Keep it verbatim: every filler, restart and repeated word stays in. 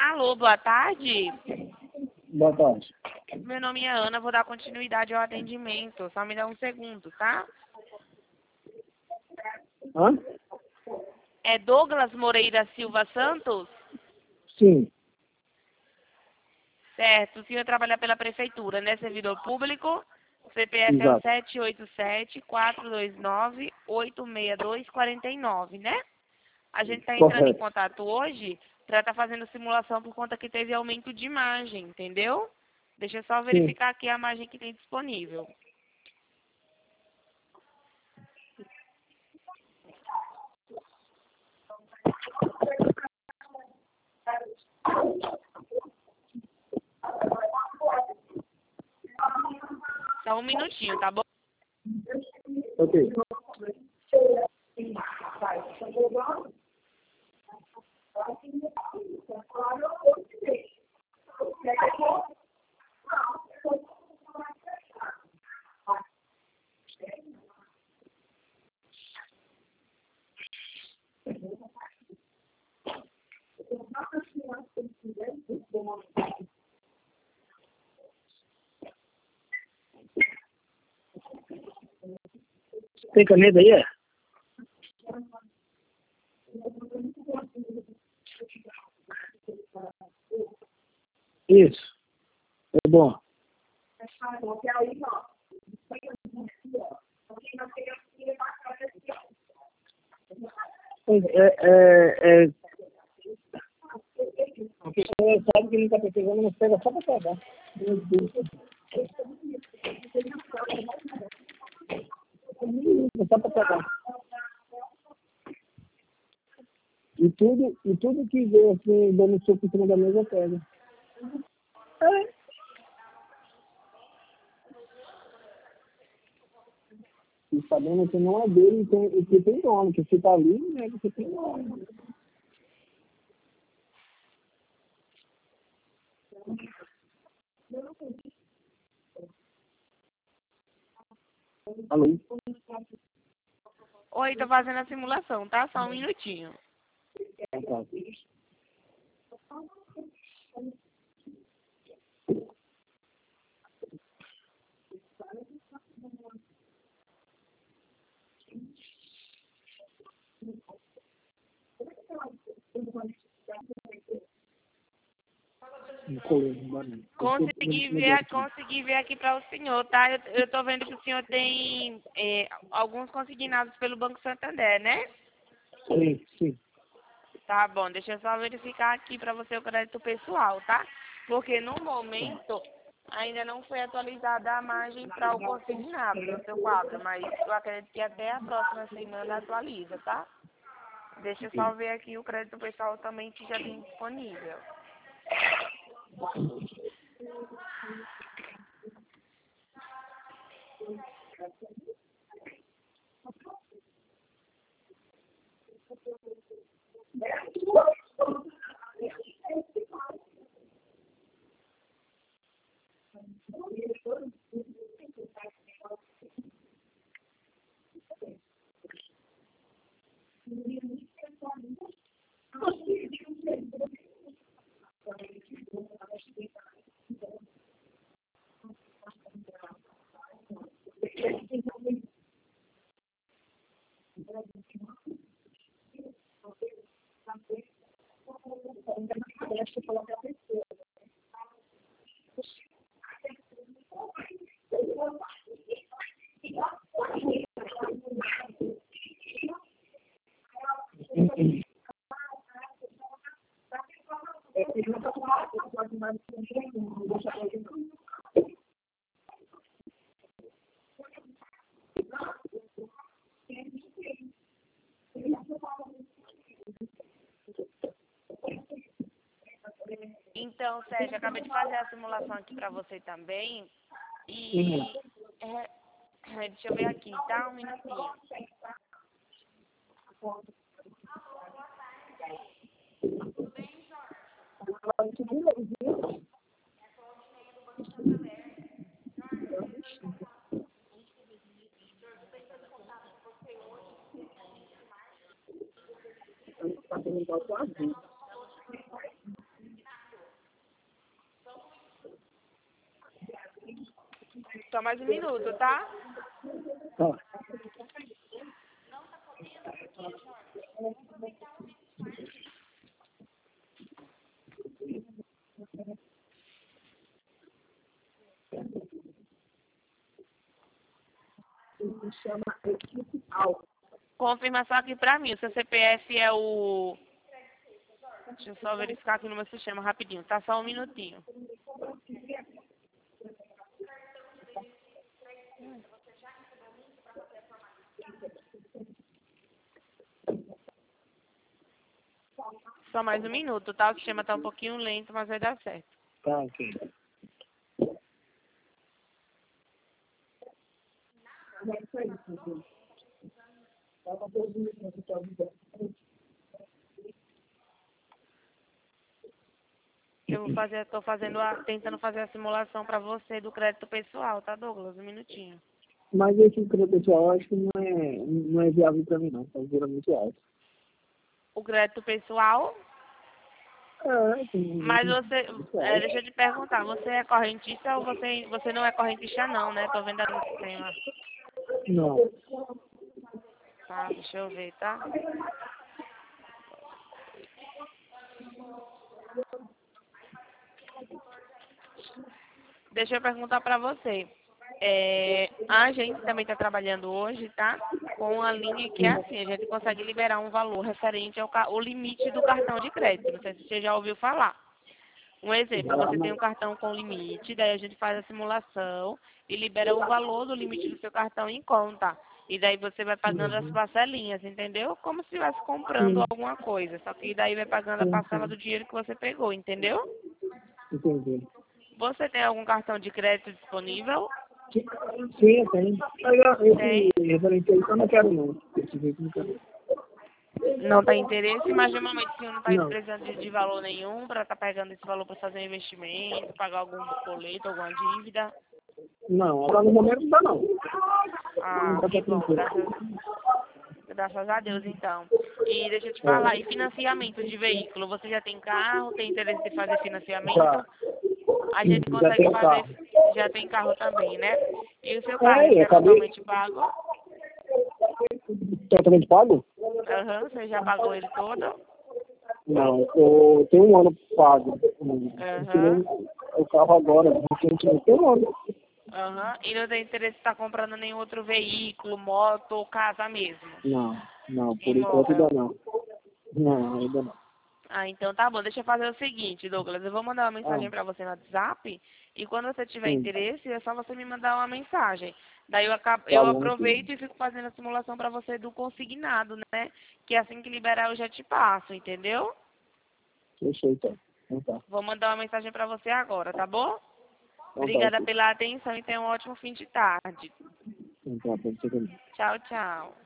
Alô, boa tarde. Boa tarde. Meu nome é Ana, vou dar continuidade ao atendimento. Só me dá um segundo, tá? Hã? É Douglas Moreira Silva Santos? Sim. Certo. O senhor trabalha pela prefeitura, né? Servidor público. O C P F é o Exato. sete oito sete, quatro dois nove, oito seis dois, quatro nove, né? A gente está entrando em Correto. contato hoje para estar fazendo simulação por conta que teve aumento de imagem, entendeu? Deixa eu só Sim. verificar aqui a imagem que tem disponível. Só um minutinho, tá bom? Ok. Tem caneta aí, é? Isso. É bom. É, é, é... Porque você sabe que ele está precisando, mas pega só para pegar. Meu Deus. É só para pegar. E tudo, e tudo que vem assim, dando soco em cima da mesa, pega. É. E sabendo que não é dele, tem, e que tem nome, que você tá ali, né, que você tem nome. Alô? Oi, tô fazendo a simulação, tá? Só um minutinho. Ah, tá. Não colou, não dá não. Consegui ver, consegui ver aqui para o senhor, tá? Eu, eu tô vendo que o senhor tem é, alguns consignados pelo Banco Santander, né? Sim, sim. Tá bom, deixa eu só verificar aqui para você o crédito pessoal, tá? Porque no momento ainda não foi atualizada a margem para o consignado no seu quadro, mas eu acredito que até a próxima semana atualiza, tá? Deixa eu só ver aqui o crédito pessoal também que já tem disponível. Então, Sérgio, acabei de fazer a simulação aqui para você também. E é, é, deixa eu ver aqui, tá? Um minutinho. Só mais um minuto, tá? Tá. Confirma só aqui pra mim. O seu C P F é o... Deixa eu só verificar aqui no meu sistema rapidinho. Tá só um minutinho. Só mais um minuto, tá? O sistema tá um pouquinho lento, mas vai dar certo. Tá, ok. Eu vou fazer, tô fazendo a, tentando fazer a simulação pra você do crédito pessoal, tá, Douglas? Um minutinho. Mas esse crédito pessoal eu acho que não é, não é viável pra mim, não. Tá um muito alto. O crédito pessoal? É, tem Mas muito, você, muito é, alto. deixa eu te perguntar, você é correntista ou você, você não é correntista não, né? Tô vendo aqui no sistema. Não. Tá, deixa eu ver, tá? Deixa eu perguntar pra você. É, a gente também está trabalhando hoje, tá? Com a linha que é assim, a gente consegue liberar um valor referente ao, ca- ao limite do cartão de crédito. Não sei se você já ouviu falar. Um exemplo, Já, você tem mas, um cartão com limite, daí a gente faz a simulação e libera o valor do limite do seu cartão em conta. E daí você vai pagando as uhum. parcelinhas, entendeu? Como se estivesse comprando Sim, alguma coisa. Só que daí vai pagando a sim, parcela sim. do dinheiro que você pegou, entendeu? Entendi. Você tem algum cartão de crédito disponível? Sim, eu tenho. Mas eu- esse Tem. referente aí eu não quero, não. Esse jeito eu não quero. Não tem interesse, mas normalmente o senhor não está Não. precisando de, de valor nenhum para estar pegando esse valor para fazer um investimento, pagar algum boleto, alguma dívida. Não, agora no momento não dá, não. Não Ah, dá que pra bom, tranquilo. graças, graças a Deus então. E deixa eu te falar, e É. financiamento de veículo? Você já tem carro, tem interesse de fazer financiamento? Já. A gente Uhum. Já consegue tenho fazer, carro. já tem carro também, né? E o seu carro, É, ele eu é acabei. totalmente pago? Totalmente pago? Aham, você já pagou ele todo? Não, eu tenho um ano pago. Eu tirei Aham. o carro agora, recentemente tem um ano. Aham. E não tem interesse em estar comprando nenhum outro veículo, moto ou casa mesmo? Não, não, por enquanto ainda Imóvel. não. Não, ainda não. Ah, então tá bom. Deixa eu fazer o seguinte, Douglas. Eu vou mandar uma Ah, mensagem pra você no WhatsApp e quando você tiver sim. interesse, é só você me mandar uma mensagem. Daí eu, acabo, Tá eu bom, sim. aproveito e fico fazendo a simulação pra você do consignado, né? Que assim que liberar eu já te passo, entendeu? Fechou então. Então tá. Vou mandar uma mensagem pra você agora, tá bom? Então tá, Obrigada ok. pela atenção e tenha um ótimo fim de tarde. Então tá, pode ser também. Tchau, tchau.